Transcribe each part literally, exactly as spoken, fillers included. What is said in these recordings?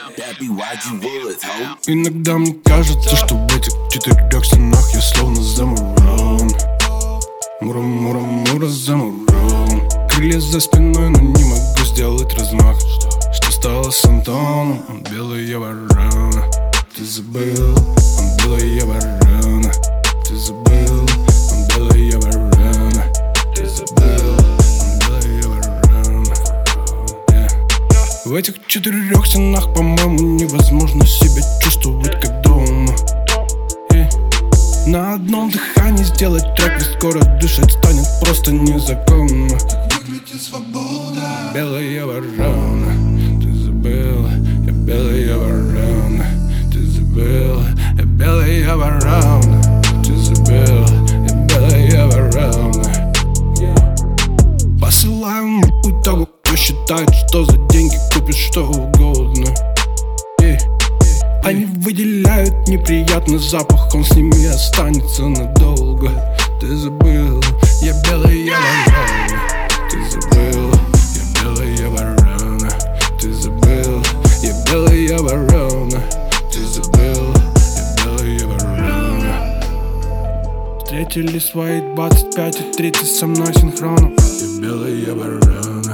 Иногда мне кажется, что в этих четырех стенах я словно замурован. Мура-мура-мура замурован. Крылья за спиной, но не могу сделать размах. Что стало с Антоном? Он белая ворона. Ты забыл, он белая ворона. Ты забыл, он белая ворона. Ты забыл, он белая ворона. yeah. В этих четырех стенах, по-моему, невозможно себя чувствовать как дома. yeah. На одном дыхании сделать трек, ведь скоро дышать станет просто незаконно. Выглядит свобода. Белая ворона. Ты забыл, я белая ворона. Ты забыл, я белая ворона. Ты забыл, я белая ворона. yeah. Посылаю нахуй того, кто считает, что за деньги купишь что угодно. yeah. Они выделяют неприятный запах, он с ними останется надолго. Ты забыл, я белая ворона. Ты забыл, я белая ворона. Ты забыл, я белая ворона. Ты забыл, я белая ворона. Встретили свои двадцать пять и тридцать со мной синхроном. Я белая ворона.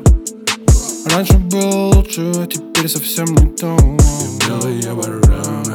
Раньше было лучше, а теперь совсем не то. Я белая ворона.